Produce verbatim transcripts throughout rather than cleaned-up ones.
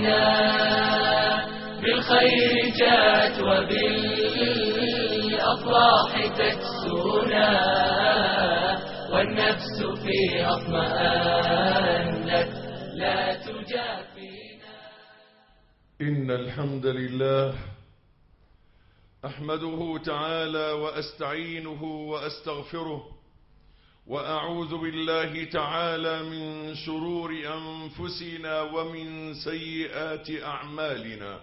فينا بالخير جاءت وبالأفراح تكسونا والنفس في أطمأنت لا تجافينا. إن الحمد لله أحمده تعالى وأستعينه وأستغفره وأعوذ بالله تعالى من شرور أنفسنا ومن سيئات أعمالنا.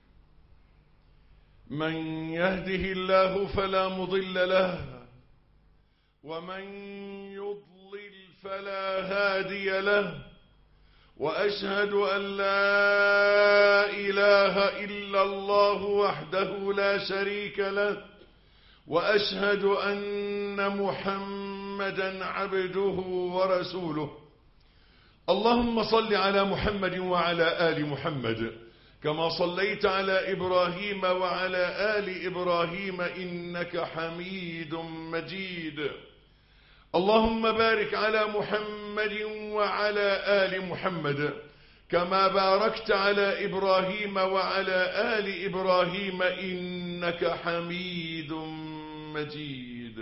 من يهده الله فلا مضل له ومن يضلل فلا هادي له، وأشهد أن لا إله إلا الله وحده لا شريك له، وأشهد أن محمدا عبده ورسوله. اللهم صل على محمد وعلى آل محمد كما صليت على إبراهيم وعلى آل إبراهيم إنك حميد مجيد. اللهم بارك على محمد وعلى آل محمد كما باركت على إبراهيم وعلى آل إبراهيم إنك حميد مجيد.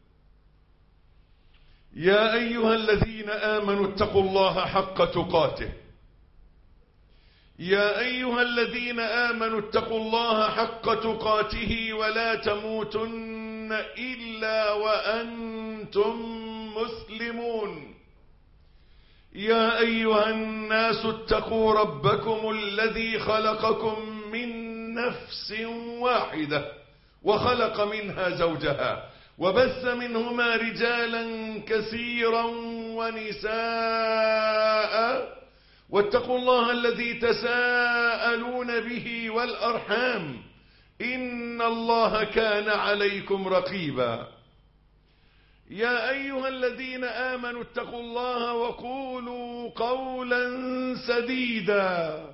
يا أيها الذين آمنوا اتقوا الله حق تقاته يا أيها الذين آمنوا اتقوا الله حق تقاته ولا تموتن إلا وأنتم مسلمون. يا أيها الناس اتقوا ربكم الذي خلقكم من نفس واحدة وخلق منها زوجها وبث منهما رجالا كثيرا ونساء، واتقوا الله الذي تساءلون به والأرحام إن الله كان عليكم رقيبا. يا أيها الذين آمنوا اتقوا الله وقولوا قولا سديدا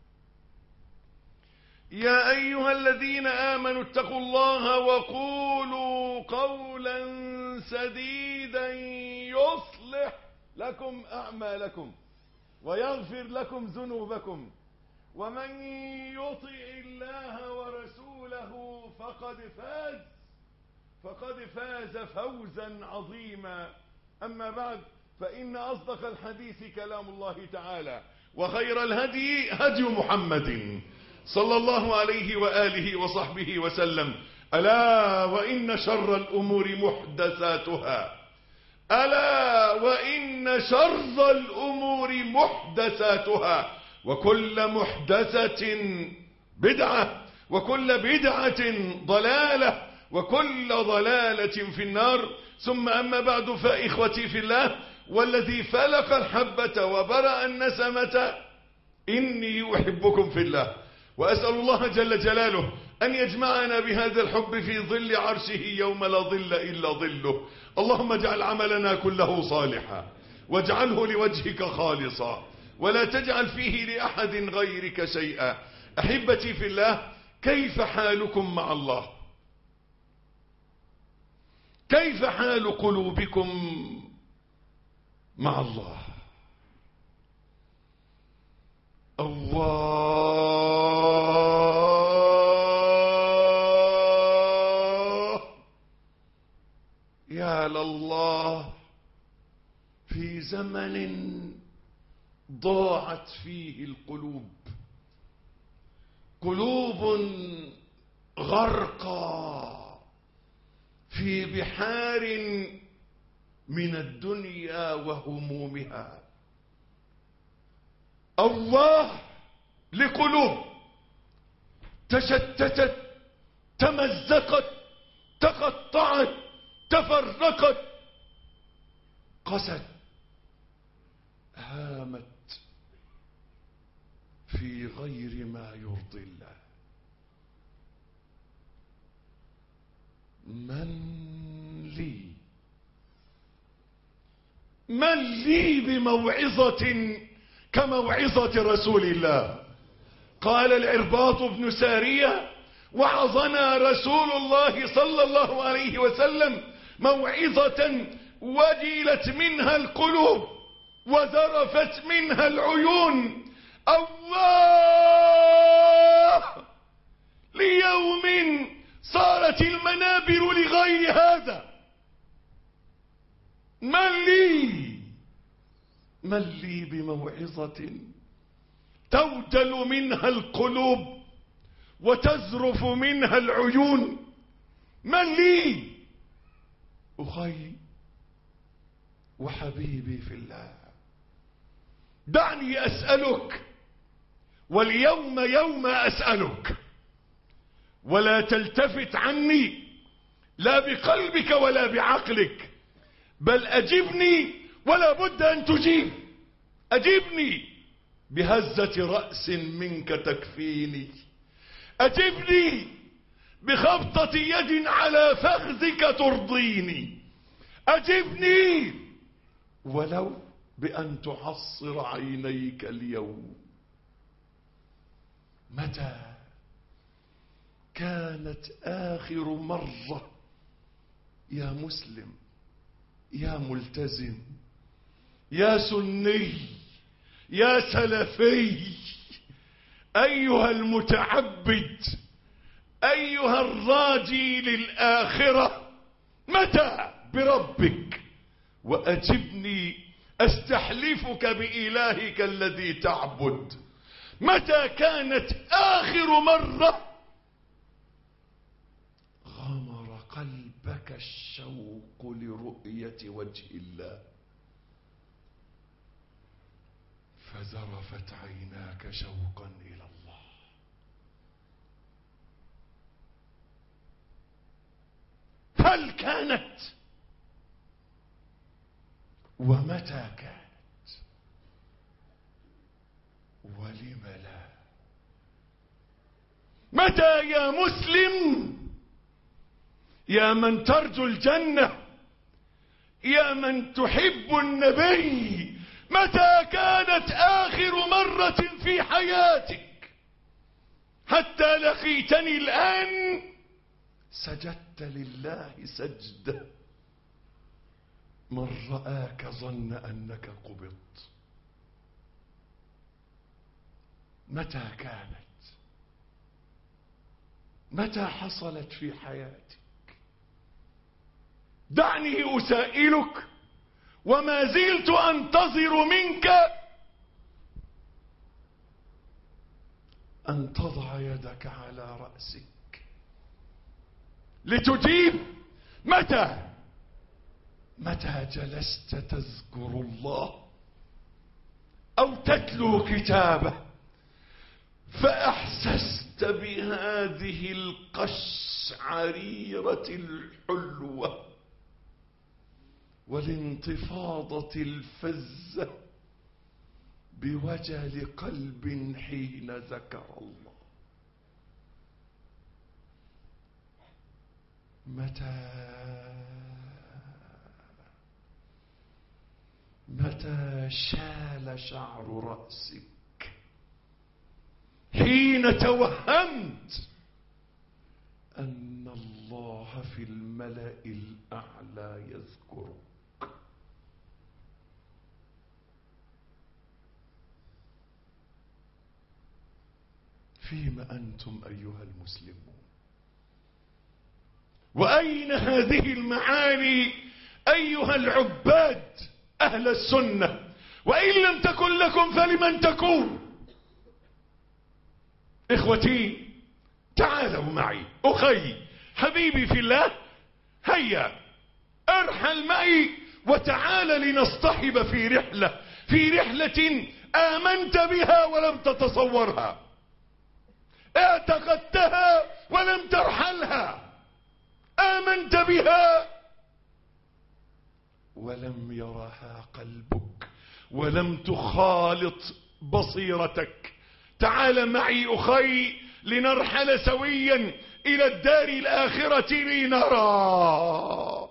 يا أيها الذين آمنوا اتقوا الله وقولوا قولا سديدا يصلح لكم أعمالكم ويغفر لكم ذنوبكم، ومن يطع الله ورسوله فقد فاز فقد فاز فوزا عظيما. أما بعد، فإن أصدق الحديث كلام الله تعالى، وخير الهدي هدي محمد صلى الله عليه وآله وصحبه وسلم. ألا وإن شر الأمور محدثاتها ألا وإن شر الأمور محدثاتها وكل محدثة بدعة وكل بدعة ضلالة وكل ضلالة في النار. ثم أما بعد، فإخوتي في الله والذي فلق الحبة وبرأ النسمة إني أحبكم في الله، وأسأل الله جل جلاله أن يجمعنا بهذا الحب في ظل عرشه يوم لا ظل إلا ظله. اللهم اجعل عملنا كله صالحا واجعله لوجهك خالصا ولا تجعل فيه لأحد غيرك شيئا. أحبتي في الله، كيف حالكم مع الله؟ كيف حال قلوبكم مع الله؟ الله يا لله، في زمن ضاعت فيه القلوب، قلوب غرقى في بحار من الدنيا وهمومها. الله لقلوب تشتتت، تمزقت، تقطعت، تفرقت، قست، هامت في غير ما يرضي الله. من لي من لي بموعظة كموعظة رسول الله؟ قال العرباض بن سارية: وعظنا رسول الله صلى الله عليه وسلم موعظة وجلت منها القلوب وذرفت منها العيون. الله وانشقت المنابر لغير هذا. من لي من لي بموعظة تودل منها القلوب وتزرف منها العيون؟ من لي؟ أخي وحبيبي في الله، دعني أسألك، واليوم يوم أسألك، ولا تلتفت عني لا بقلبك ولا بعقلك، بل أجبني ولا بد أن تجيب. أجبني بهزة رأس منك تكفيني، أجبني بخبطة يد على فخذك ترضيني، أجبني ولو بأن تعصر عينيك اليوم. متى كانت آخر مرة يا مسلم، يا ملتزم، يا سني، يا سلفي، أيها المتعبد، أيها الراجي للآخرة، متى بربك؟ وأجبني أستحلفك بإلهك الذي تعبد، متى كانت آخر مرة غمر قلبك الشوق لرؤية وجه الله فذرفت عيناك شوقا إلى الله؟ هل كانت؟ ومتى كانت؟ ولم لا؟ متى يا مسلم، يا من ترجو الجنة، يا من تحب النبي، متى كانت آخر مرة في حياتك حتى لقيتني الآن سجدت لله سجدة من رآك ظن أنك قبضت؟ متى كانت؟ متى حصلت في حياتك؟ دعني أسائلك وما زلت أنتظر منك أن تضع يدك على رأسك لتجيب. متى متى جلست تذكر الله أو تتلو كتابه فأحسست بهذه القشعريرة الحلوة والانتفاضة الفزة بوجل قلب حين ذكر الله؟ متى متى شال شعر رأسك حين توهمت أن الله في الملأ الأعلى يذكرك؟ فيما أنتم أيها المسلمون؟ وأين هذه المعاني أيها العباد أهل السنة؟ وإن لم تكن لكم فلمن تكون؟ إخوتي تعالوا معي، أخي حبيبي في الله، هيا ارحل معي وتعال لنصطحب في رحلة في رحلة آمنت بها ولم تتصورها، اعتقدتها ولم ترحلها، آمنت بها ولم يرها قلبك ولم تخالط بصيرتك. تعال معي أخي لنرحل سويا إلى الدار الآخرة لنرى.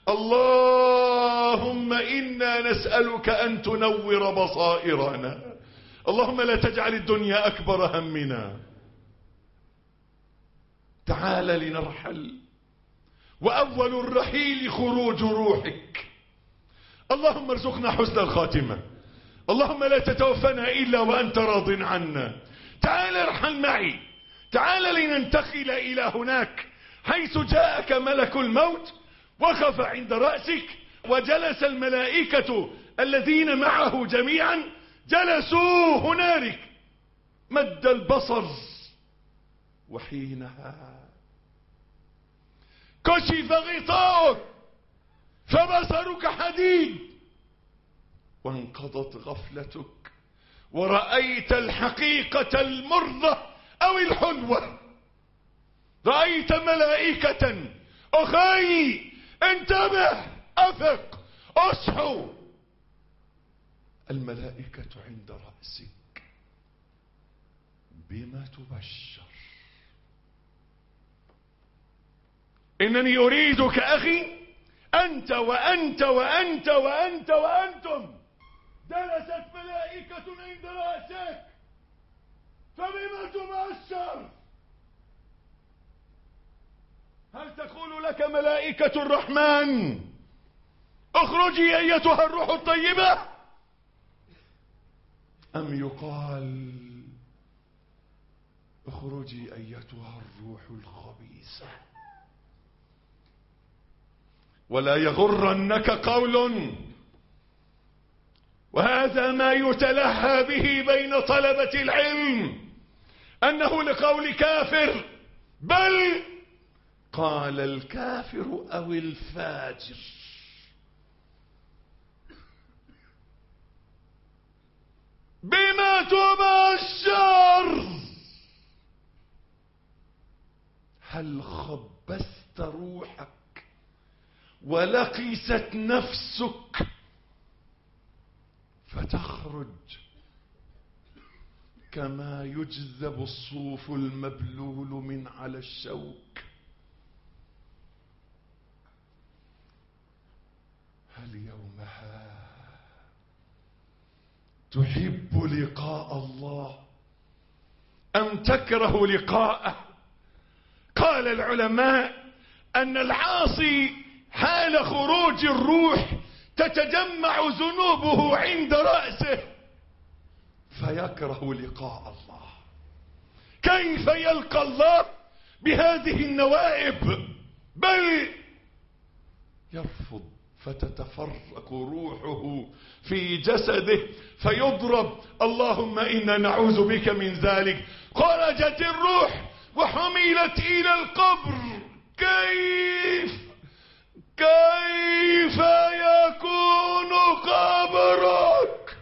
اللهم إنا نسألك أن تنور بصائرنا، اللهم لا تجعل الدنيا أكبر همنا. تعال لنرحل، وأول الرحيل خروج روحك. اللهم ارزقنا حسن الخاتمة، اللهم لا تتوفنا إلا وأنت راض عنا. تعال ارحل معي، تعال لننتقل إلى هناك حيث جاءك ملك الموت وقف عند رأسك، وجلس الملائكة الذين معه جميعا جلسوا هنالك مد البصر، وحينها كشف غطاؤك فبصرك حديد، وانقضت غفلتك ورأيت الحقيقة المرة أو الحلوة. رأيت ملائكة. أخي انتبه، أفق، أصحوا. الملائكة عند رأسك. بما تبشر؟ إنني أريدك أخي، أنت وأنت وأنت وأنت وأنتم، جلست ملائكة عند رأسك، فبما تبشر؟ هل تقول لك ملائكة الرحمن اخرجي أيتها الروح الطيبة، أم يقال اخرجي أيتها الروح الخبيثة؟ ولا يغرنك قول، وهذا ما يتلهى به بين طلبة العلم، أنه لقول كافر، بل قال الكافر أو الفاجر. بما تبشر؟ هل خبثت روحك ولقست نفسك فتخرج كما يجذب الصوف المبلول من على الشوك؟ هل يومها تحب لقاء الله أم تكره لقاءه؟ قال العلماء أن العاصي حال خروج الروح تتجمع ذنوبه عند رأسه فيكره لقاء الله. كيف يلقى الله بهذه النوائب؟ بل يرفض فتتفرق روحه في جسده فيضرب. اللهم إنا نعوذ بك من ذلك. خرجت الروح وحملت إلى القبر. كيف كيف يكون قبرك؟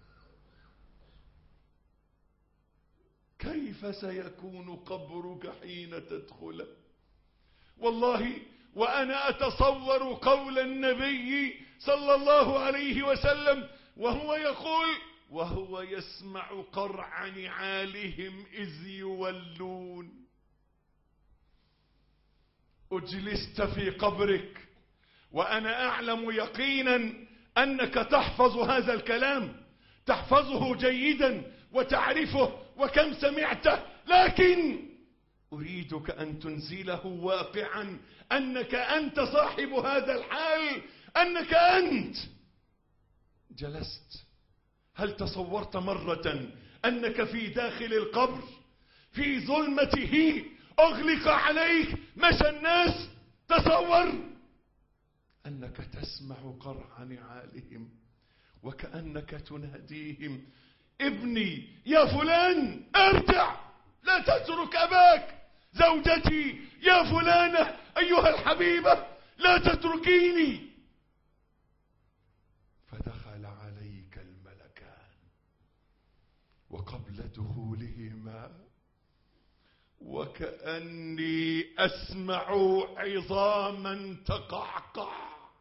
كيف سيكون قبرك حين تدخله؟ والله وأنا أتصور قول النبي صلى الله عليه وسلم وهو يقول: وهو يسمع قرع نعالهم إذ يولون. أجلست في قبرك وأنا أعلم يقينا أنك تحفظ هذا الكلام، تحفظه جيدا وتعرفه وكم سمعته، لكن أريدك أن تنزله واقعا أنك أنت صاحب هذا الحال، أنك أنت جلست. هل تصورت مرة أنك في داخل القبر في ظلمته أغلق عليك مشى الناس؟ تصور أنك تسمع قرع نعالهم وكأنك تناديهم: ابني يا فلان ارجع، لا تترك أباك. زوجتي يا فلانة أيها الحبيبة لا تتركيني. فدخل عليك الملكان وقبل دخولهما وكأني أسمع عظاما تقعقع،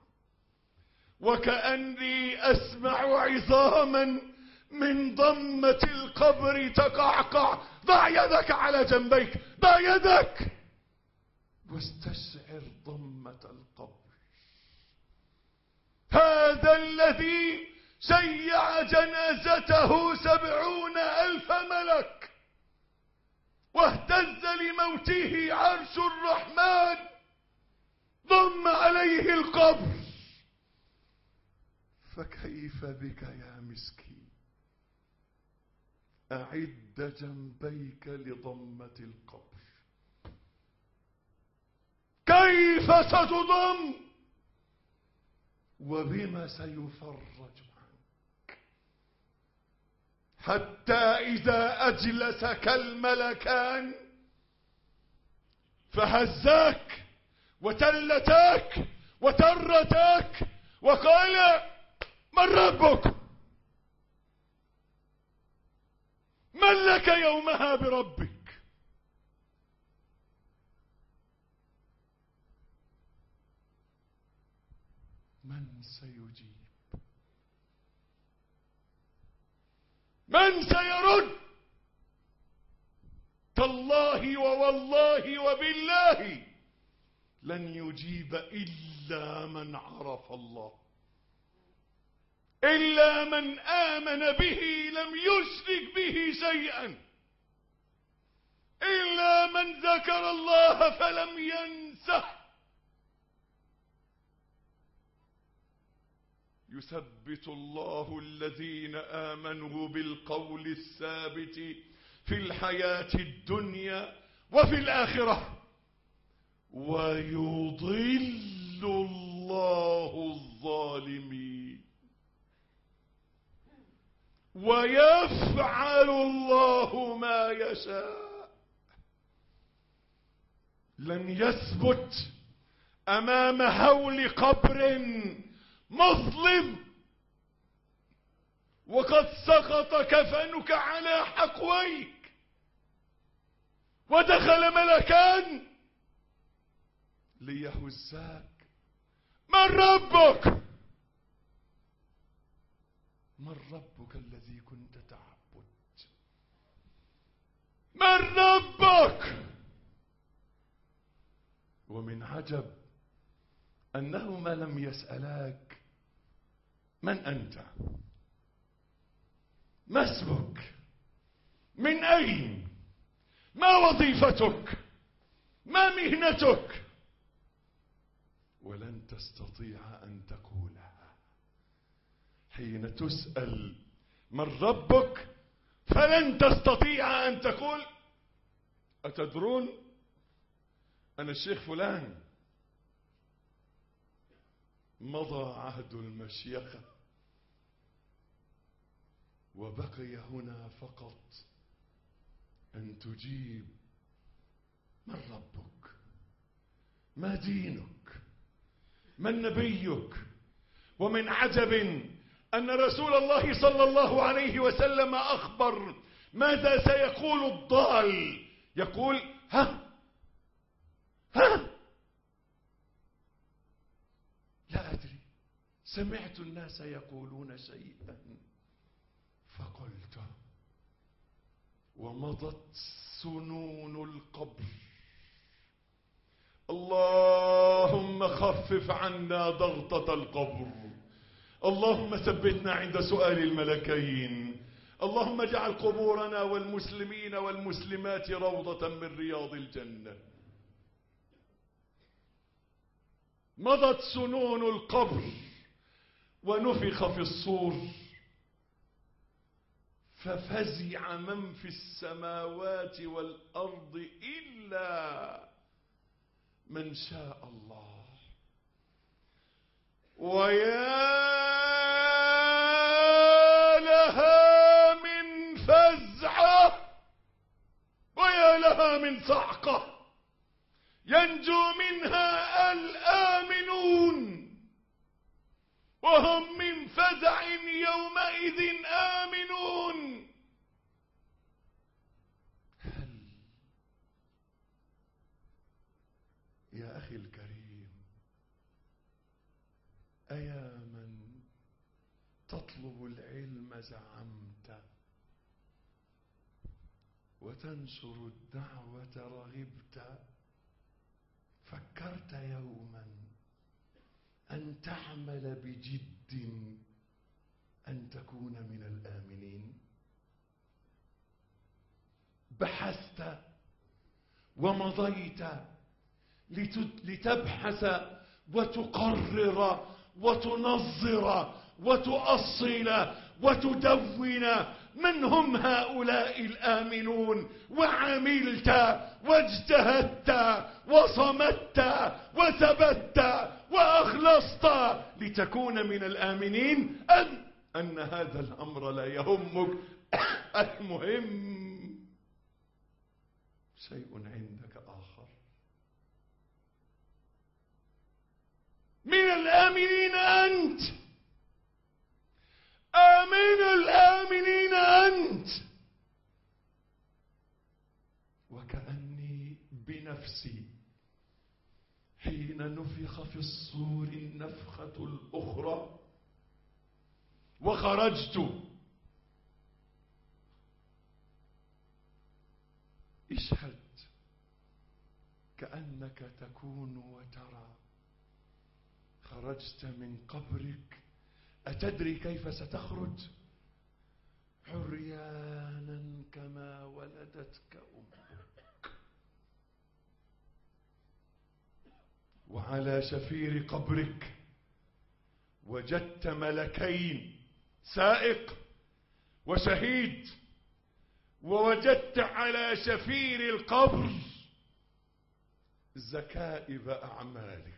وكأني أسمع عظاما من ضمة القبر تقعقع. ضع يدك على جنبيك، ضع يدك واستشعر ضمة القبر. هذا الذي شيع جنازته سبعون ألف ملك واهتز لموته عرش الرحمن، ضم عليه القبر. فكيف بك يا مسكين؟ أعد جنبيك لضمة القبر. كيف ستضم وبما سيفرج عنك، حتى إذا أجلسك الملكان فهزاك وتلتاك وترتاك وقال: من ربك؟ من لك يومها بربك؟ من سيجيب؟ من سيرد؟ تالله ووالله وبالله لن يجيب إلا من عرف الله، إلا من آمن به لم يشرك به شيئا، إلا من ذكر الله فلم ينسه. يثبت الله الذين آمنوا بالقول الثابت في الحياة الدنيا وفي الآخرة، ويضل الله الظالمين، ويفعل الله ما يشاء. لن يثبت أمام هول قبر مظلم وقد سقط كفنك على حقويك ودخل ملكان ليهزاك: من ربك؟ من ربك الذي كنت تعبد؟ من ربك؟ ومن عجب أنهما لم يسألاك: من أنت؟ ما اسمك؟ من أين؟ ما وظيفتك؟ ما مهنتك؟ ولن تستطيع أن تقولها. حين تسأل من ربك فلن تستطيع أن تقول: أتدرون أنا الشيخ فلان، مضى عهد المشيخة وبقي هنا فقط أن تجيب: من ربك؟ ما دينك؟ من نبيك؟ ومن عجب أن رسول الله صلى الله عليه وسلم أخبر ماذا سيقول الضال. يقول: ها ها لا أدري، سمعت الناس يقولون شيئا فقلت. ومضت سنون القبر. اللهم خفف عنا ضغطة القبر، اللهم ثبتنا عند سؤال الملكين، اللهم اجعل قبورنا والمسلمين والمسلمات روضة من رياض الجنة. مضت سنون القبر ونفخ في الصور، ففزع من في السماوات والأرض إلا من شاء الله. ويا لها من فزعة، ويا لها من صعقة ينجو منها الآمنون وهم من فزع يومئذ آمنون. هل يا أخي الكريم، أيا من تطلب العلم زعمت وتنشر الدعوة رغبت، فكرت يوما أن تعمل بجد أن تكون من الآمنين؟ بحثت ومضيت لتبحث وتقرر وتنظر وتؤصل وتدون من هم هؤلاء الآمنون، وعملت واجتهدت وصمت وثبت وأخلصت لتكون من الآمنين، أم أن هذا الأمر لا يهمك؟ المهم شيء عندك آخر. من الآمنين أنت، آمن الآمنين أنت. وكأني بنفسي حين نفخ في الصور النفخة الأخرى وخرجت، اشهد كأنك تكون وترى خرجت من قبرك. أتدري كيف ستخرج؟ عريانا كما ولدتك أمك. وعلى شفير قبرك وجدت ملكين، سائق وشهيد، ووجدت على شفير القبر زكائب أعمالك.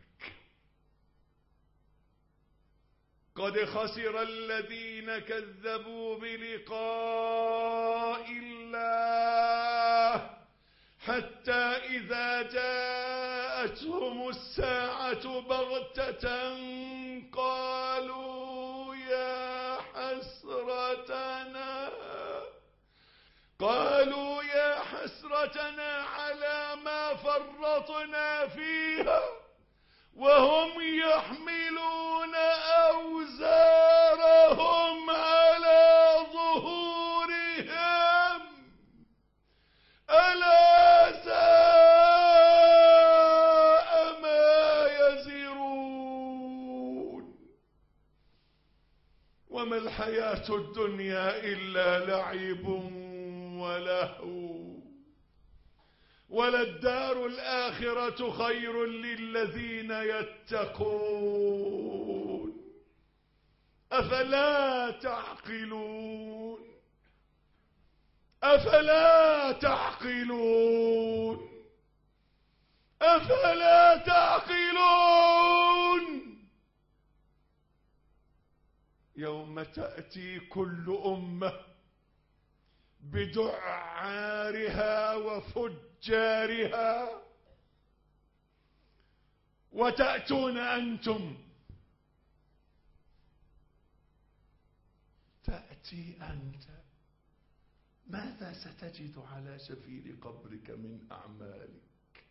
قد خسر الذين كذبوا بلقاء الله حتى إذا جاءتهم الساعة بغتة قالوا يا حسرتنا قالوا يا حسرتنا على ما فرطنا فيها وهم يحملون أوزارهم على ظهورهم ألا ساء ما يزرون. وما الحياة الدنيا إلا لعب ولهو وللدار الآخرة خير للذين يتقون أفلا تعقلون أفلا تعقلون أفلا تعقلون. يوم تأتي كل أمة بدعارها وفجارها وتأتون أنتم، تأتي أنت، ماذا ستجد على شفير قبرك من أعمالك؟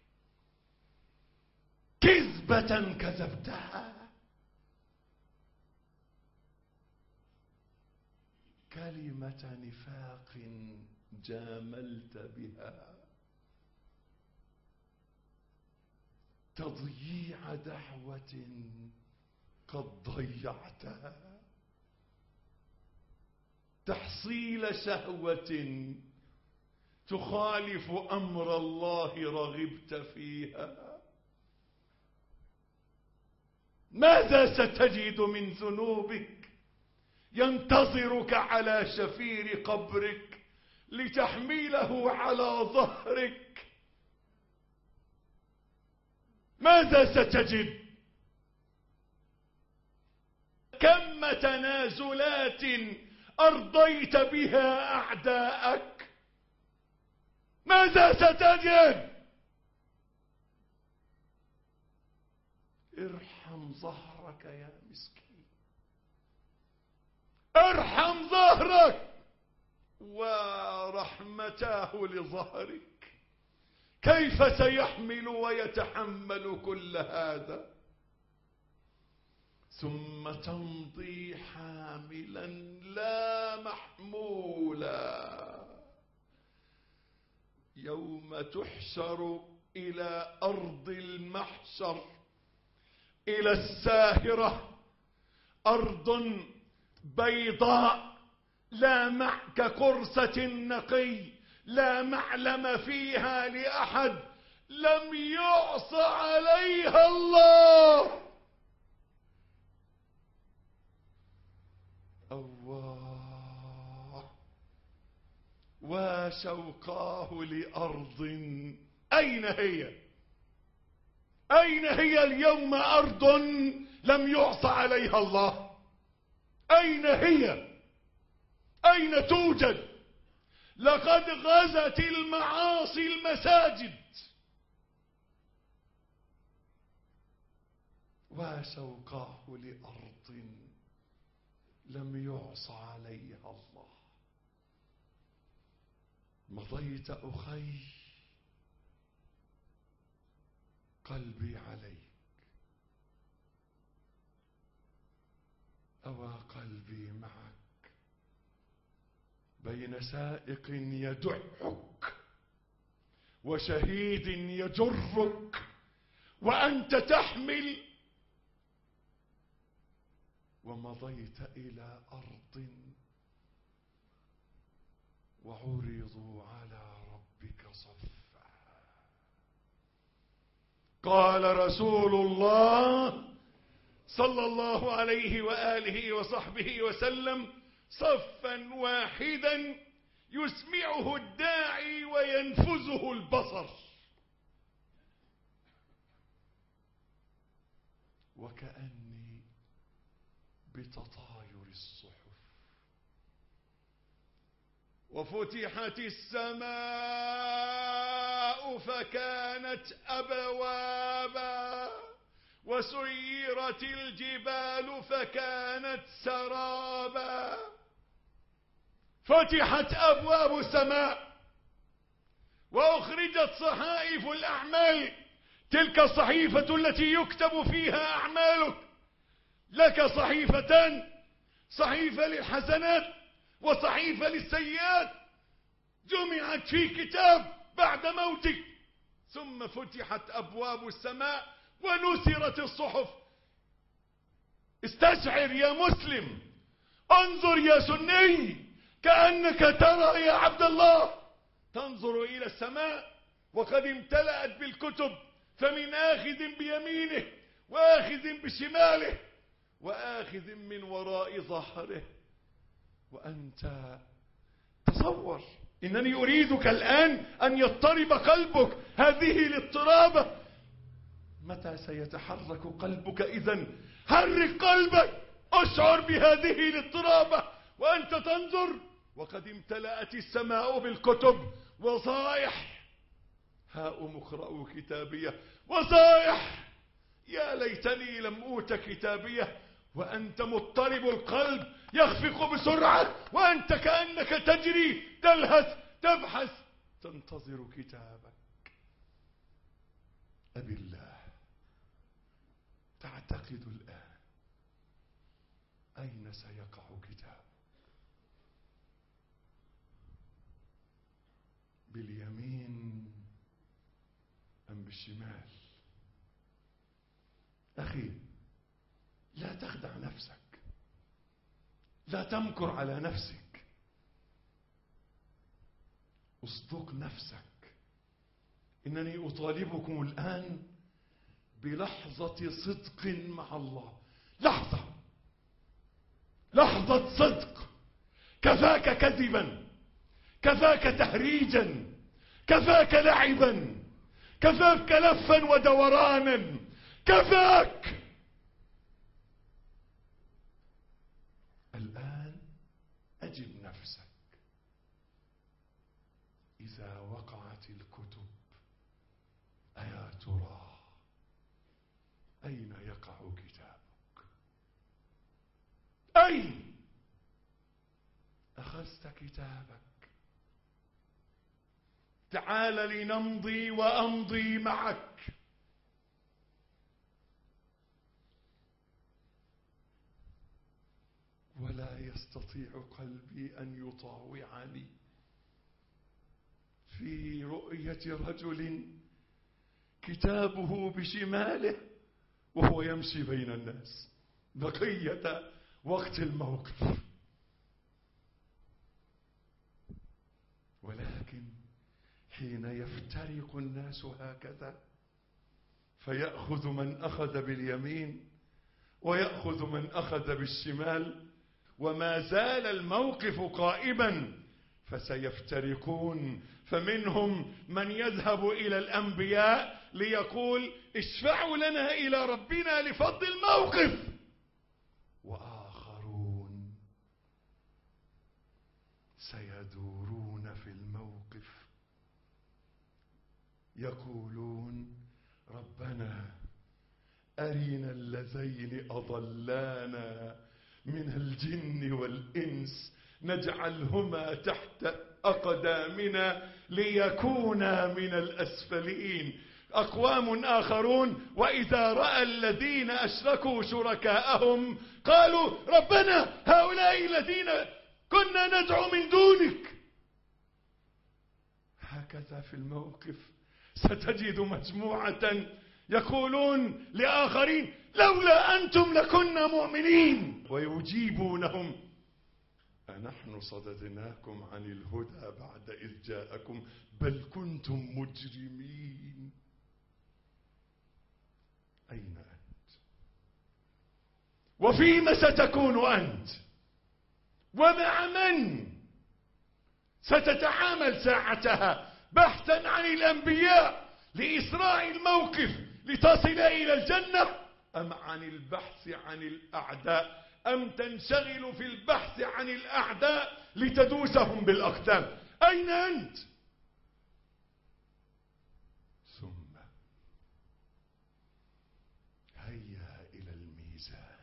كذبة كذبتها، كلمة نفاق جاملت بها، تضييع دعوة قد ضيعتها، تحصيل شهوة تخالف أمر الله رغبت فيها. ماذا ستجد من ذنوبك ينتظرك على شفير قبرك لتحمله على ظهرك؟ ماذا ستجد؟ كم تنازلات أرضيت بها أعداءك، ماذا ستجد؟ ارحم ظهرك يا مسكين، ارحم ظهرك. ورحمتاه لظهرك، كيف سيحمل ويتحمل كل هذا؟ ثم تمضي حاملا لا محمولا يوم تحشر إلى أرض المحشر، إلى الساهرة، أرض بيضاء لا مع كقرصة نقي، لا معلم فيها لأحد، لم يعص عليها الله. الله وشوقاه لأرض. أين هي؟ أين هي اليوم أرض لم يعصى عليها الله؟ أين هي؟ أين توجد؟ لقد غزت المعاصي المساجد. وشوقاه لأرض لم يعصى عليها الله. مضيت أخي قلبي عليك، أوى قلبي معك بين سائق يدعك وشهيد يجرك وأنت تحمل، ومضيت إلى أرض وعرضوا على ربك صفا. قال رسول الله صلى الله عليه وآله وصحبه وسلم: صفا واحدا يسمعه الداعي وينفذه البصر. وكأني بتطاير الصحف. وفتحت السماء فكانت أبوابا، وسيرت الجبال فكانت سرابا. فتحت أبواب السماء وأخرجت صحائف الأعمال، تلك الصحيفة التي يكتب فيها أعمالك. لك صحيفتان: صحيفة للحسنات وصحيفة للسيئات، جمعت في كتاب بعد موتك. ثم فتحت أبواب السماء ونسرت الصحف. استشعر يا مسلم، انظر يا سني، كأنك ترى يا عبد الله، تنظر إلى السماء وقد امتلأت بالكتب، فمن آخذ بيمينه وآخذ بشماله وآخذ من وراء ظهره. وأنت تصور، إنني أريدك الآن أن يضطرب قلبك هذه الاضطرابة. متى سيتحرك قلبك إذن؟ حرك قلبك، أشعر بهذه الاضطرابة وأنت تنظر وقد امتلأت السماء بالكتب. وصائح: هاؤم اقرأوا كتابيه. وصائح: يا ليتني لم أوت كتابيه. وأنت مضطرب القلب، يخفق بسرعة، وأنت كأنك تجري تلهث تبحث تنتظر كتابك. أبي الله، تعتقد الآن أين سيقع كتابك؟ باليمين أم بالشمال؟ أخي، لا تخدع نفسك، لا تمكر على نفسك، اصدق نفسك. إنني أطالبكم الآن بلحظة صدق مع الله. لحظة لحظة صدق. كفاك كذبا، كفاك تهريجا، كفاك لعبا، كفاك لفا ودورانا، كفاك. الآن أجب نفسك، إذا وقعت الكتب أيا ترى أين يقع كتابك؟ أين أخذت كتابك؟ تعال لنمضي وأمضي معك. ولا يستطيع قلبي أن يطاوعني في رؤية رجل كتابه بشماله وهو يمشي بين الناس بقية وقت الموقف. ولكن حين يفترق الناس هكذا، فيأخذ من أخذ باليمين ويأخذ من أخذ بالشمال، وما زال الموقف قائما، فسيفترقون، فمنهم من يذهب إلى الأنبياء ليقول اشفعوا لنا إلى ربنا لفض الموقف، وآخرون سيدورون في الموقف يقولون ربنا أرنا اللذين أضلانا من الجن والإنس نجعلهما تحت أقدامنا ليكونا من الأسفلين. أقوام آخرون وإذا رأى الذين أشركوا شركاءهم قالوا ربنا هؤلاء الذين كنا ندعو من دونك. هكذا في الموقف ستجد مجموعة يقولون لآخرين لولا أنتم لكنا مؤمنين، ويجيبونهم أنحن صددناكم عن الهدى بعد إذ جاءكم بل كنتم مجرمين. أين أنت؟ وفيما ستكون أنت؟ ومع من ستتعامل ساعتها؟ بحثا عن الأنبياء لإسراع الموقف لتصل إلى الجنة، أم عن البحث عن الأعداء، أم تنشغل في البحث عن الأعداء لتدوسهم بالأقدام؟ أين أنت؟ ثم هيا إلى الميزان،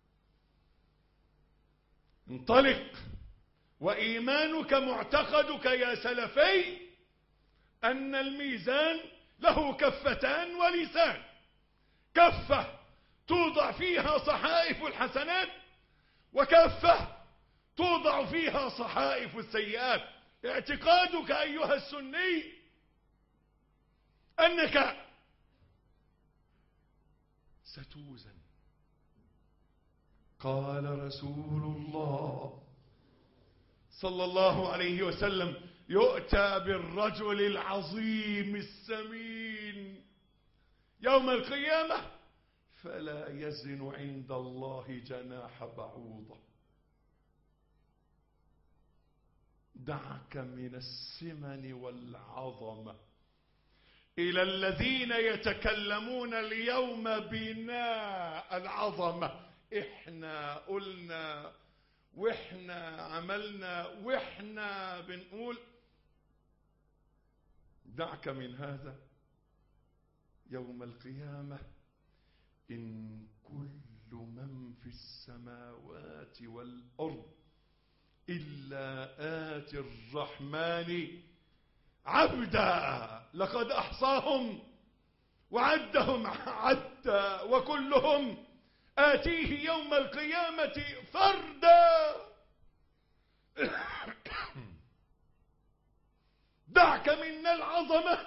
انطلق. وإيمانك معتقدك يا سلفي أن الميزان له كفتان ولسان، كفة توضع فيها صحائف الحسنات، وكفة توضع فيها صحائف السيئات. اعتقادك أيها السني أنك ستوزن. قال رسول الله صلى الله عليه وسلم يؤتى بالرجل العظيم السمين يوم القيامة فلا يزن عند الله جناح بعوضة. دعك من السمن والعظمة إلى الذين يتكلمون اليوم بناء العظمة. احنا قلنا واحنا عملنا واحنا بنقول. دعك من هذا. يوم القيامة إن كل من في السماوات والأرض إلا آتي الرحمن عبدا لقد أحصاهم وعدهم عدا وكلهم آتيه يوم القيامة فردا. دعك من العظمة.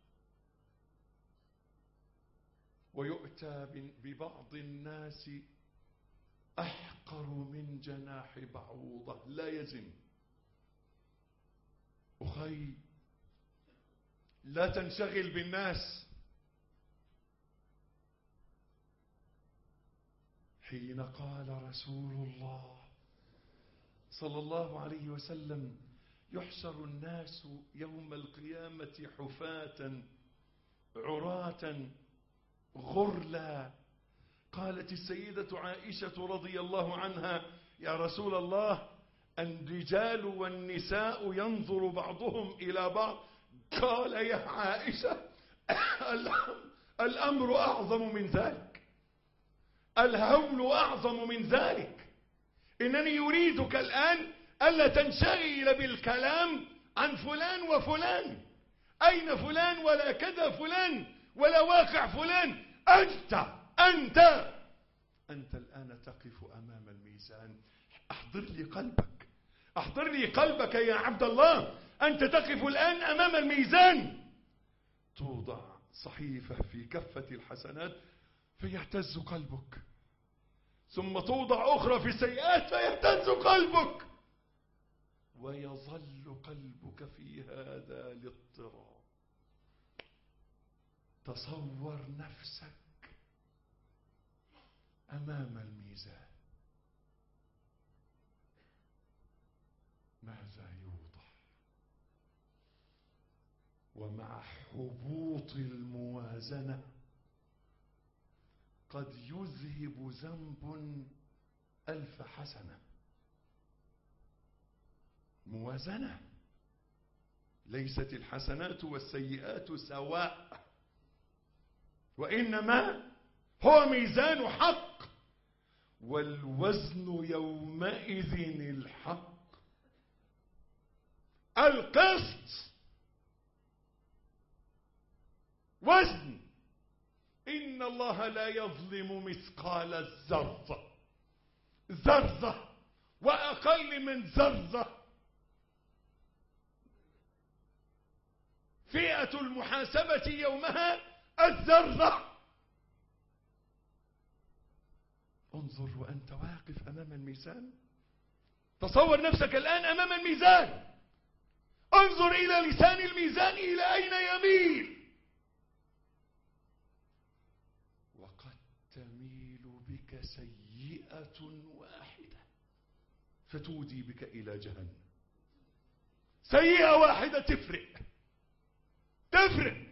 ويؤتى ببعض الناس أحقر من جناح بعوضة لا يزن. أخي لا تنشغل بالناس. حين قال رسول الله صلى الله عليه وسلم يحشر الناس يوم القيامة حفاة عراة غرلا. قالت السيدة عائشة رضي الله عنها يا رسول الله الرجال والنساء ينظر بعضهم إلى بعض. قال يا عائشة الأمر أعظم من ذلك، الهول أعظم من ذلك. إنني يريدك الآن ألا تنشغل بالكلام عن فلان وفلان، أين فلان ولا كذا فلان ولا واقع فلان. أنت أنت أنت الآن تقف أمام الميزان. أحضر لي قلبك، أحضر لي قلبك يا عبد الله. أنت تقف الآن أمام الميزان. توضع صحيفة في كفة الحسنات فيهتز قلبك، ثم توضع أخرى في السيئات فيهتز قلبك، ويظل قلبك في هذا الاضطراب. تصور نفسك أمام الميزان، ماذا يوضع؟ ومع حبوط الموازنة قد يذهب ذنب ألف حسنة. موازنة، ليست الحسنات والسيئات سواء، وإنما هو ميزان حق، والوزن يومئذ الحق، القسط، وزن. إن الله لا يظلم مثقال الذرة، ذرة وأقل من ذرة. فئة المحاسبة يومها الذرة. انظر وأنت واقف أمام الميزان، تصور نفسك الآن أمام الميزان، انظر إلى لسان الميزان إلى أين يميل، وقد تميل بك سيئة واحدة فتودي بك إلى جهنم. سيئة واحدة تفرق تفرق.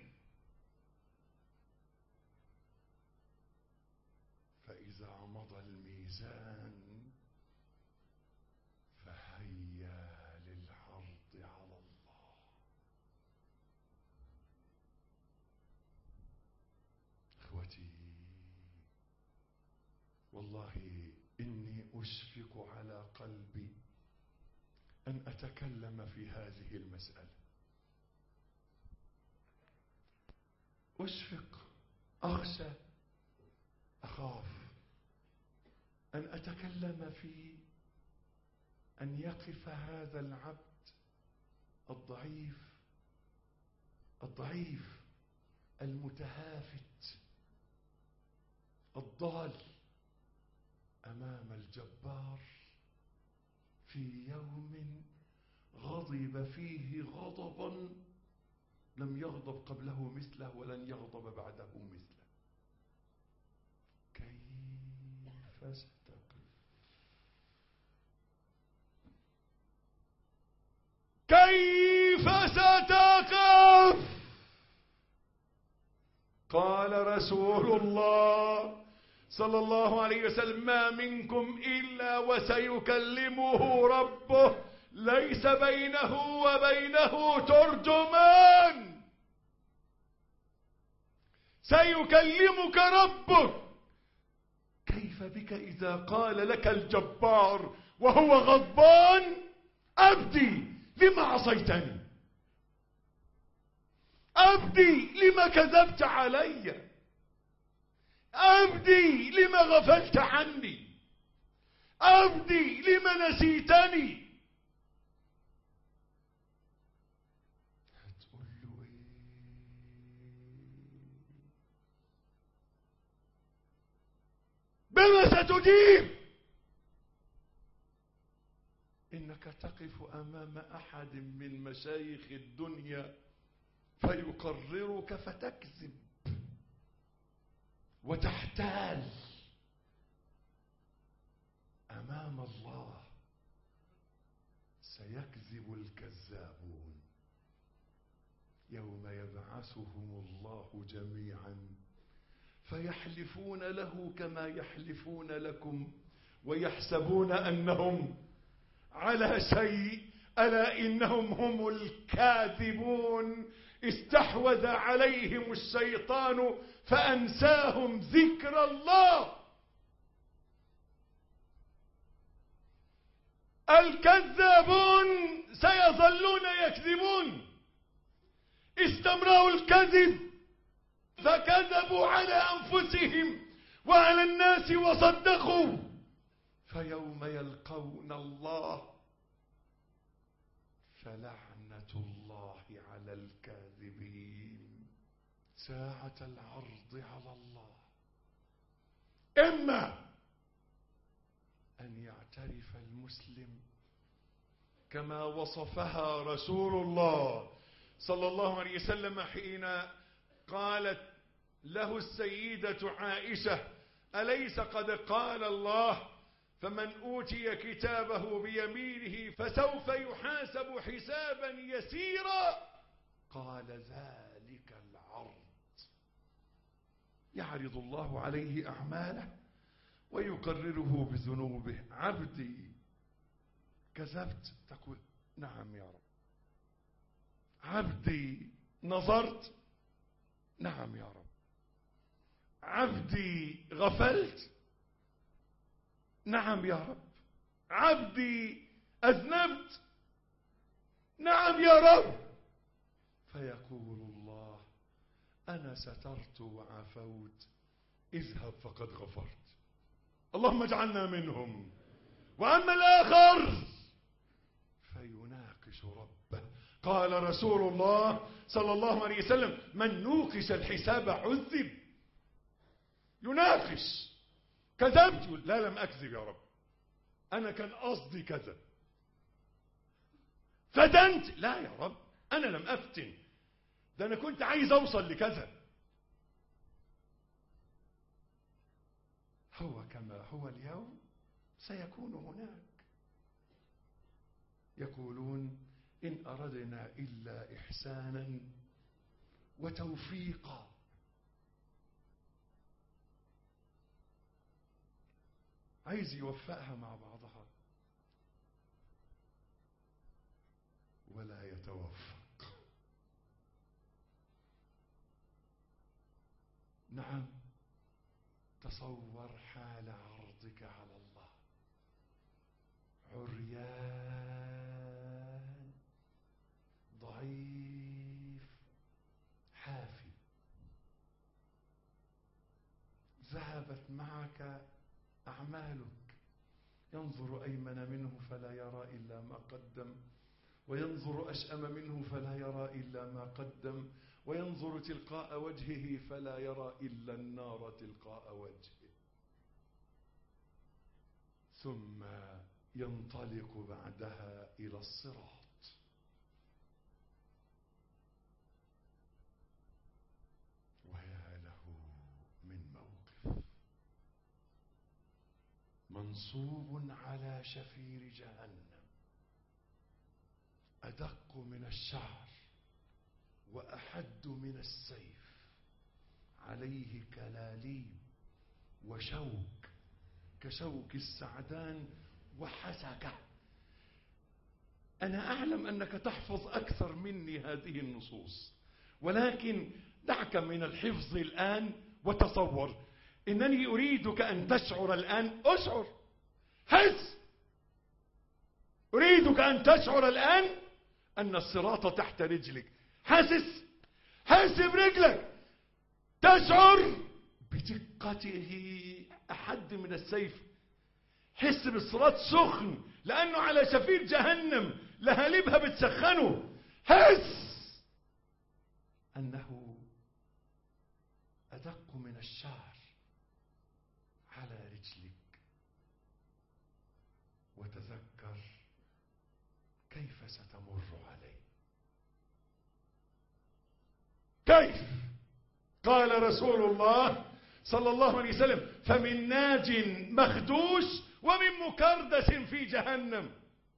فإذا مضى الميزان فهيا للعرض على الله. اخوتي، والله إني أشفق على قلبي أن أتكلم في هذه المسألة. أشفق، أخشى، أخاف أن أتكلم في أن يقف هذا العبد الضعيف الضعيف المتهافت الضال أمام الجبار في يوم غضب فيه غضبا لم يغضب قبله مثله ولن يغضب بعده مثله. كيف ستقف؟ كيف ستقف؟ قال رسول الله صلى الله عليه وسلم: ما منكم إلا وسيكلمه ربه ليس بينه وبينه ترجمان. سيكلمك ربك. كيف بك إذا قال لك الجبار وهو غضبان: أبدي لما عصيتني، أبدي لما كذبت علي، أبدي لما غفلت عني، أبدي لما نسيتني. هتقول له ايه؟ بما ستجيب؟ إنك تقف أمام أحد من مشايخ الدنيا فيقررك فتكذب وتحتال. أمام الله سيكذب الكذابون يوم يبعثهم الله جميعا فيحلفون له كما يحلفون لكم ويحسبون أنهم على شيء، ألا إنهم هم الكاذبون. استحوذ عليهم الشيطان فأنساهم ذكر الله. الكذابون سيظلون يكذبون. استمروا الكذب فكذبوا على أنفسهم وعلى الناس وصدقوا، فيوم يلقون الله فلعنة الله على الكاذبين. ساعة العرض على الله إما أن يعترف المسلم كما وصفها رسول الله صلى الله عليه وسلم حين قالت له السيدة عائشة: أليس قد قال الله: فمن أوتي كتابه بيمينه فسوف يحاسب حسابا يسيرا. قال ذلك العرض يعرض الله عليه أعماله ويقرره بذنوبه. عبدي كذبت، تقول نعم يا رب. عبدي نظرت، نعم يا رب. عبدي غفلت، نعم يا رب. عبدي أذنبت، نعم يا رب. فيقول الله أنا سترت وعفوت، اذهب فقد غفرت. اللهم اجعلنا منهم. وأما الآخر فيناقش ربه. قال رسول الله صلى الله عليه وسلم من نوقش الحساب عذب. يناقش. كذبت، لا لم أكذب يا رب، أنا كان قصدي كذا. فتنت، لا يا رب أنا لم أفتن، ده أنا كنت عايز أوصل لكذا. هو كما هو اليوم سيكون هناك. يقولون إن أردنا إلا إحسانا وتوفيقا. عايز يوفقها مع بعضها ولا يتوفق. نعم، تصور حال عرضك على الله، عريان ضعيف حافي، ذهبت معك أعمالك، ينظر أيمن منه فلا يرى إلا ما قدم، وينظر أشأم منه فلا يرى إلا ما قدم، وينظر تلقاء وجهه فلا يرى إلا النار تلقاء وجهه. ثم ينطلق بعدها إلى الصراط. ويا له من موقف منصوب على شفير جهنم، أدق من الشعر وأحد من السيف، عليه كلاليب وشوك كشوك السعدان وحسكة. أنا أعلم أنك تحفظ أكثر مني هذه النصوص، ولكن دعك من الحفظ الآن وتصور. إنني أريدك أن تشعر الآن، أشعر، حس. أريدك أن تشعر الآن أن الصراط تحت رجلك. حاسس؟ حس برجلك، تشعر بدقته أحد من السيف. حس بالصراط سخن لأنه على شفير جهنم، لهالبها بتسخنه. حس أنه أدق من الشعر على رجلك، وتذكر كيف ستمر عليه. كيف؟ قال رسول الله صلى الله عليه وسلم فمن ناج مخدوش ومن مكردس في جهنم.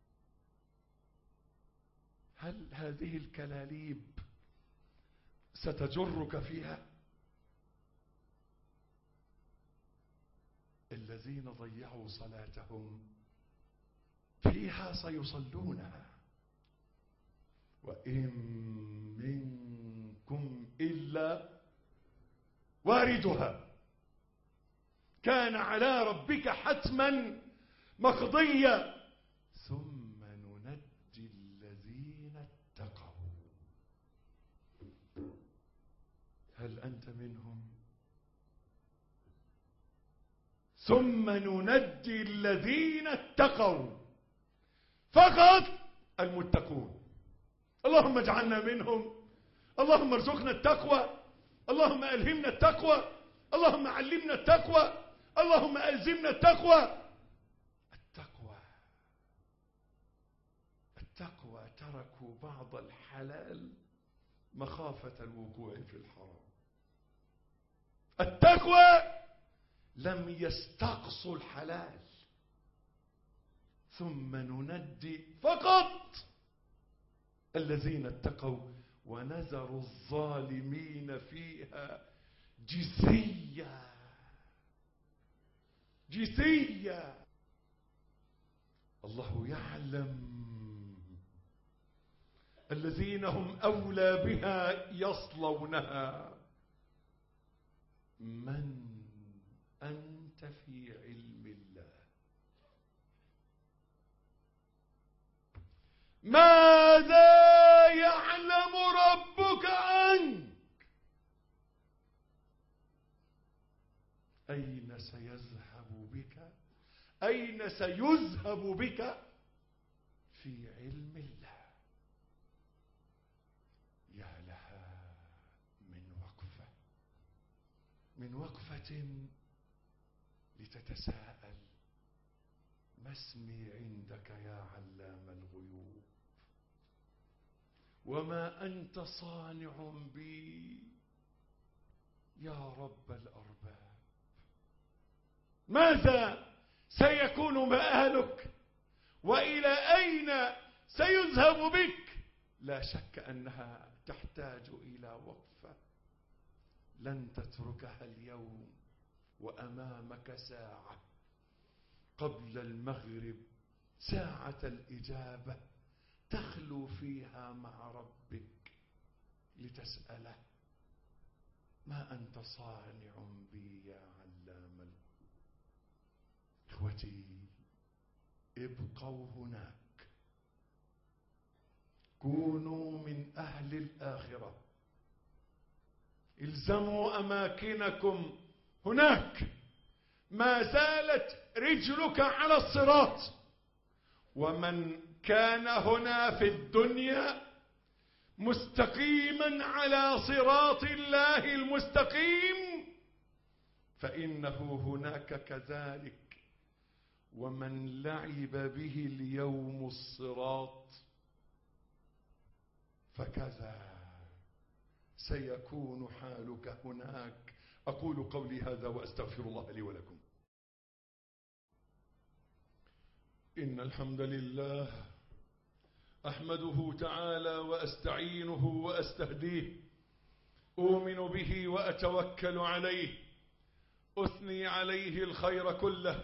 هل هذه الكلاليب ستجرك فيها؟ الذين ضيعوا صلاتهم فيها سيصلونها. وإن منكم إلا واردها كان على ربك حتما مقضيا ثم ننجي الذين اتقوا. هل أنت منهم؟ ثم ننجي الذين اتقوا، فقط المتقون. اللهم اجعلنا منهم. اللهم ارزقنا التقوى. اللهم ألهمنا التقوى. اللهم علمنا التقوى. اللهم ألزمنا التقوى. التقوى التقوى تركوا بعض الحلال مخافة الوقوع في الحرام. التقوى لم يستقصوا الحلال. ثم ننجي فقط الذين اتقوا ونذر الظالمين فيها جثيا جثيا. الله يعلم الذين هم أولى بها يصلونها. من أنت في علم الله؟ ماذا يعلم ربك عنك؟ أين سيذهب بك؟ أين سيذهب بك في علم الله؟ يا لها من وقفة، من وقفة لتتساءل: ما اسمي عندك يا علام الغيوب؟ وما أنت صانع بي يا رب الأرباب؟ ماذا سيكون مآلك؟ وإلى أين سيذهب بك؟ لا شك أنها تحتاج إلى وقفة لن تتركها اليوم، وأمامك ساعة قبل المغرب، ساعة الإجابة تخلو فيها مع ربك لتسأله: ما أنت صانع بي يا علام الغيوب؟ إخوتي، ابقوا هناك، كونوا من أهل الآخرة، الزموا أماكنكم هناك، ما زالت رجلك على الصراط. ومن كان هنا في الدنيا مستقيما على صراط الله المستقيم فإنه هناك كذلك. ومن لعب به اليوم الصراط فكذا سيكون حالك هناك. أقول قولي هذا وأستغفر الله لي ولكم. إن الحمد لله أحمده تعالى وأستعينه وأستهديه، أؤمن به وأتوكل عليه، أثني عليه الخير كله،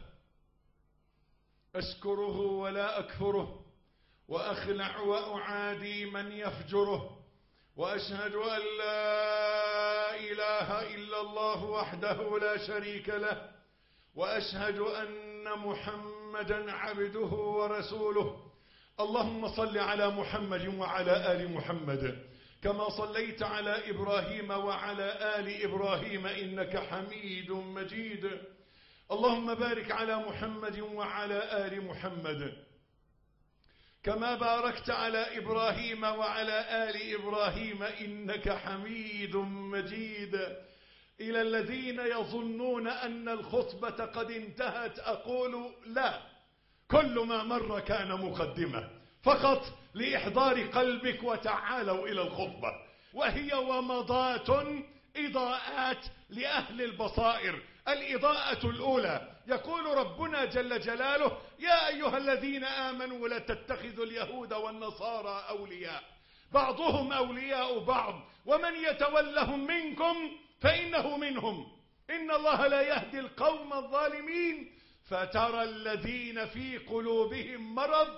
أشكره ولا أكفره، وأخلع وأعادي من يفجره، وأشهد أن لا إله إلا الله وحده لا شريك له، وأشهد أن محمدا عبده ورسوله. اللهم صل على محمد وعلى آل محمد كما صليت على إبراهيم وعلى آل إبراهيم إنك حميد مجيد. اللهم بارك على محمد وعلى آل محمد كما باركت على إبراهيم وعلى آل إبراهيم إنك حميد مجيد. إلى الذين يظنون أن الخطبة قد انتهت أقول: لا، كل ما مر كان مقدمة فقط لإحضار قلبك، وتعالوا إلى الخطبة، وهي ومضات إضاءات لأهل البصائر. الإضاءة الأولى: يقول ربنا جل جلاله: يا أيها الذين آمنوا لا تتخذوا اليهود والنصارى أولياء بعضهم أولياء بعض ومن يتولهم منكم فإنه منهم إن الله لا يهدي القوم الظالمين. فترى الذين في قلوبهم مرض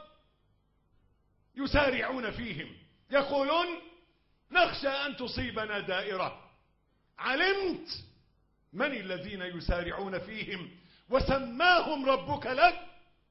يسارعون فيهم يقولون: نخشى أن تصيبنا دائرة. علمت من الذين يسارعون فيهم وسماهم ربك لك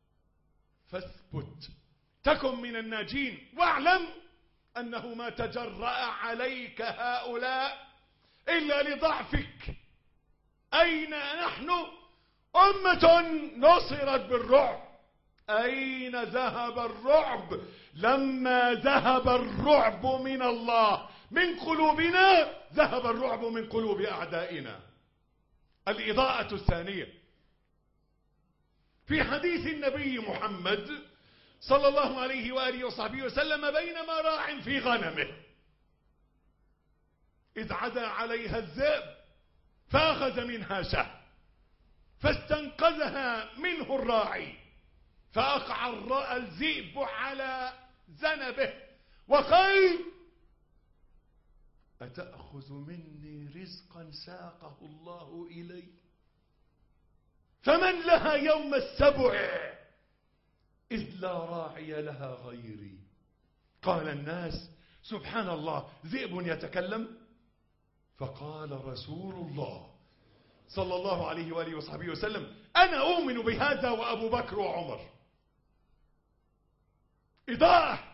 فاثبت تكن من الناجين، واعلم أنه ما تجرأ عليك هؤلاء إلا لضعفك. أين نحن؟ أمة نصرت بالرعب. أين ذهب الرعب؟ لما ذهب الرعب من الله من قلوبنا ذهب الرعب من قلوب أعدائنا. الإضاءة الثانية: في حديث النبي محمد صلى الله عليه وآله وصحبه وسلم: بينما راع في غنمه إذ عدا عليها الذئب فأخذ منها شاه فاستنقذها منه الراعي، فأقع الذئب على ذنبه وقال: أتأخذ مني رزقا ساقه الله إلي؟ فمن لها يوم السبع إذ لا راعي لها غيري. قال الناس سبحان الله، ذئب يتكلم؟ فقال رسول الله صلى الله عليه وآله وصحبه وسلم أنا أؤمن بهذا وأبو بكر وعمر. إضاءة.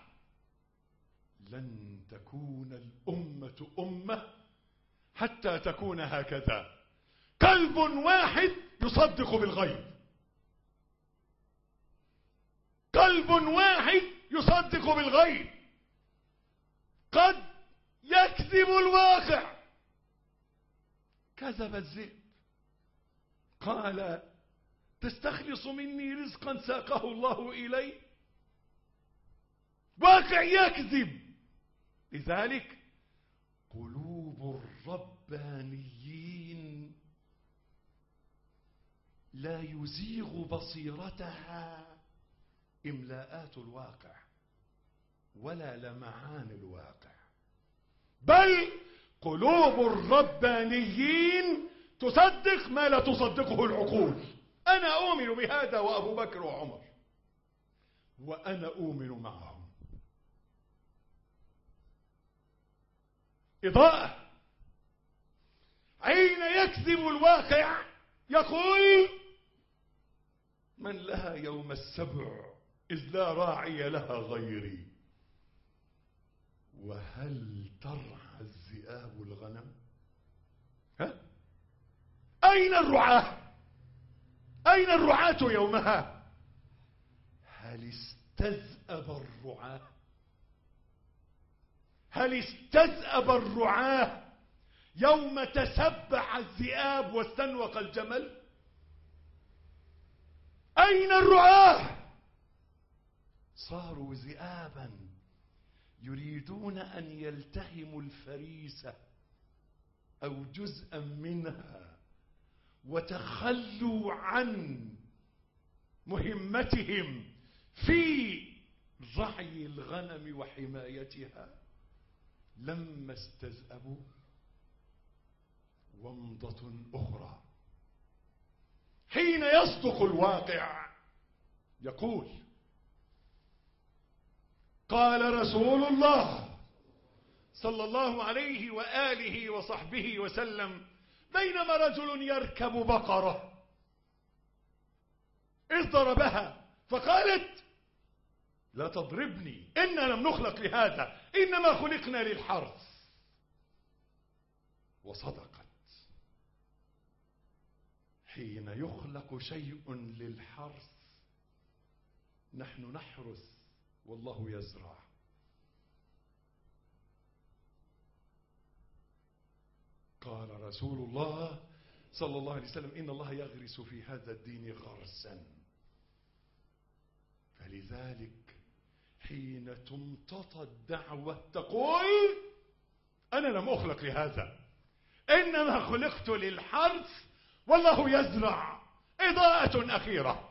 لن تكون الأمة أمة حتى تكون هكذا، قلب واحد يصدق بالغيب، قلب واحد يصدق بالغيب. قد يكذب الواقع. كذب الذئب، قال تستخلص مني رزقا ساقه الله إلي؟ واقع يكذب. لذلك قلوب الربانيين لا يزيغ بصيرتها إملاءات الواقع ولا لمعان الواقع، بل قلوب الربانيين تصدق ما لا تصدقه العقول. أنا أؤمن بهذا وأبو بكر وعمر، وأنا أؤمن معهم. إضاءة. حين يكذب الواقع يقول من لها يوم السبع إذ لا راعي لها غيري. وهل ترعى الذئاب الغنم؟ ها؟ أين الرعاة؟ أين الرعاة يومها؟ هل استذأب الرعاة؟ هل استذأب الرعاة يوم تسبح الذئاب واستنوق الجمل؟ أين الرعاة؟ صاروا ذئابا يريدون أن يلتهموا الفريسة أو جزءا منها وتخلوا عن مهمتهم في رعي الغنم وحمايتها. لما استذأبوا ومضة أخرى حين يصدق الواقع يقول قال رسول الله صلى الله عليه وآله وصحبه وسلم بينما رجل يركب بقرة إذ ضربها فقالت لا تضربني إنا لم نخلق لهذا إنما خلقنا للحرث. وصدقت. حين يخلق شيء للحرث نحن نحرث والله يزرع. قال رسول الله صلى الله عليه وسلم إن الله يغرس في هذا الدين غرسا. فلذلك حين تمتطى الدعوة تقول أنا لم أخلق لهذا إنما خلقت للحرث والله يزرع. إضاءة أخيرة.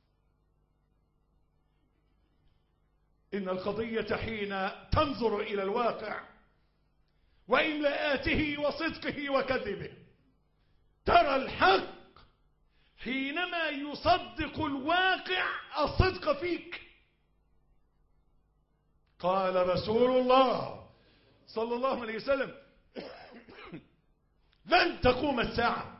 إن القضية حين تنظر إلى الواقع وإملاءاته وصدقه وكذبه ترى الحق حينما يصدق الواقع الصدق فيك. قال رسول الله صلى الله عليه وسلم لن تقوم الساعة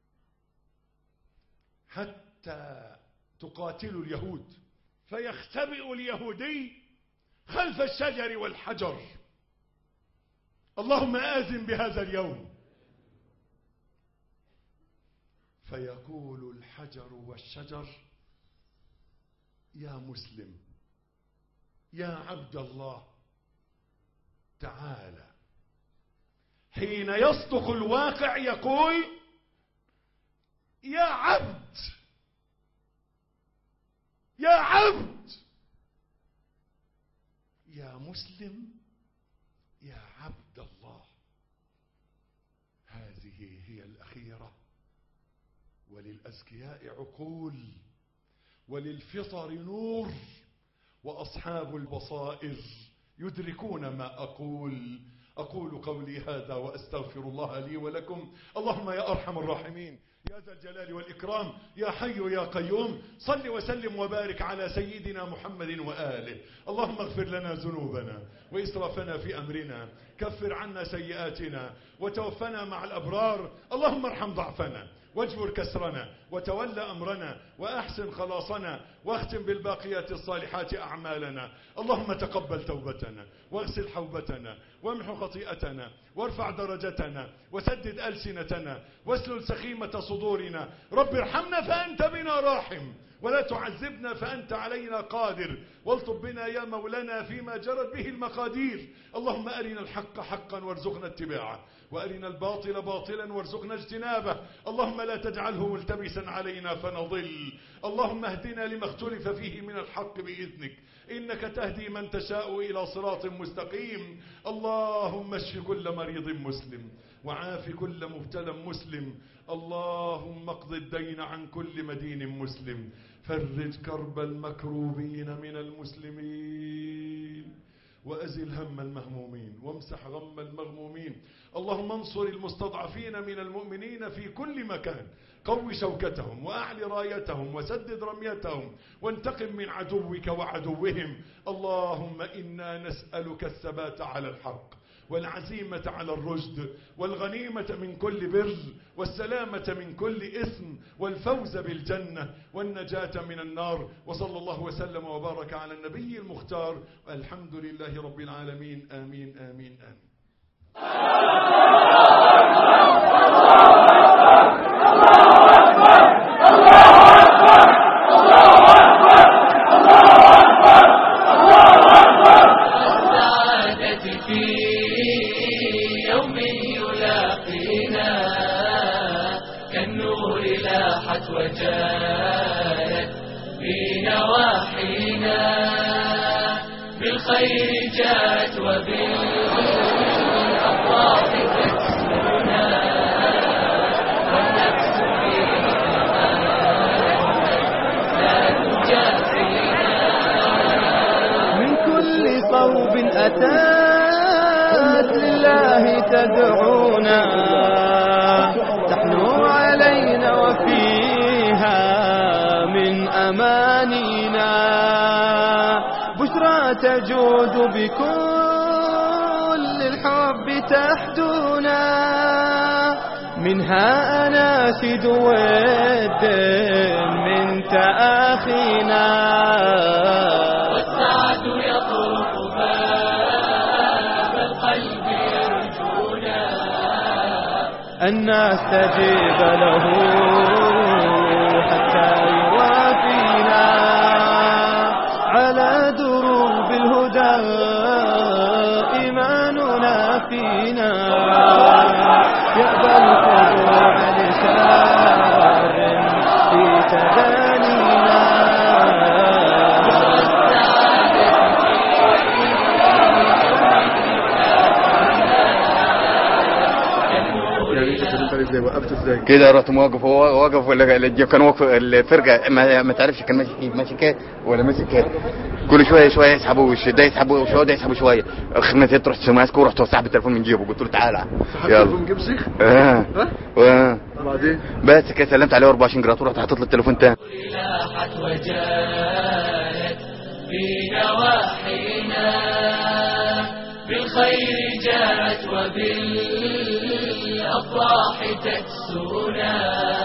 حتى تقاتلوا اليهود فيختبئ اليهودي خلف الشجر والحجر. اللهم آذن بهذا اليوم. فيقول الحجر والشجر يا مسلم يا عبد الله تعالى. حين يصدق الواقع يقول يا عبد يا عبد يا مسلم يا عبد الله. هذه هي الأخيرة. وللأذكياء عقول وللفطر نور وأصحاب البصائر يدركون ما أقول. أقول قولي هذا وأستغفر الله لي ولكم. اللهم يا أرحم الراحمين يا ذا الجلال والإكرام يا حي يا قيوم صل وسلم وبارك على سيدنا محمد وآله. اللهم اغفر لنا ذنوبنا وإسرافنا في أمرنا، كفر عنا سيئاتنا وتوفنا مع الأبرار. اللهم ارحم ضعفنا واجبر كسرنا وتولى أمرنا وأحسن خلاصنا واختم بالباقيات الصالحات أعمالنا. اللهم تقبل توبتنا واغسل حوبتنا وامحو خطيئتنا وارفع درجتنا وسدد ألسنتنا واسلل سخيمة صدورنا. رب ارحمنا فأنت بنا راحم ولا تعذبنا فأنت علينا قادر، والطب بنا يا مولانا فيما جرت به المقادير. اللهم أرنا الحق حقا وارزقنا اتباعه وأرنا الباطل باطلا وارزقنا اجتنابه. اللهم لا تجعله ملتبسا علينا فنضل. اللهم اهدنا لما اختلف فيه من الحق بإذنك، إنك تهدي من تشاء إلى صراط مستقيم. اللهم اشف كل مريض مسلم وعاف كل مبتلى مسلم. اللهم اقض الدين عن كل مدين مسلم، فرج كرب المكروبين من المسلمين وأزل هم المهمومين وامسح غم المغمومين. اللهم انصر المستضعفين من المؤمنين في كل مكان، قو شوكتهم وأعل رايتهم وسدد رميتهم وانتقم من عدوك وعدوهم. اللهم إنا نسألك الثبات على الحق والعزيمة على الرشد والغنيمة من كل بر والسلامة من كل إثم والفوز بالجنة والنجاة من النار. وصلى الله وسلم وبارك على النبي المختار. الحمد لله رب العالمين. آمين آمين آمين. وجالت بنواحينا بالخير جاءت وبالأفراح تكسرنا والنفس فيها لا تجافينا. من كل صوب أتات لله تدعونا، تحنو علينا وفيها من أمانينا بشرى تجود بكل الحب تحدونا، منها أناشد ود من تآخينا. والسعد يطرق باب القلب يرجونا أن نستجيب له حتى يوافينا على دروب الهدى إيماننا فينا. يقبل الخضوع لشار في تدانينا. كده رحت موقف هو واقف ولا كان واقف الفرقه ما, ما تعرفش كان ماشي ماشي كده ولا ماشي كده، كل شويه شويه يسحبوا وش ده يسحبوا وشويه ده يسحبوا شويه. خدمتي رحت ماسكه ورحت وسحب التليفون من جيبه قلت له تعالى يلا من جيب سيخ اه اه بعدين بس كده سلمت عليه أربعة وعشرين جرات ورحت حاطط له التليفون تاني. لاحت وجالت بنواحينا بالخير جاءت وبالأفراح تكسونا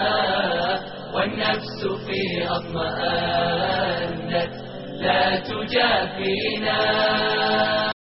والنفس في أطمأنت لا تجافينا.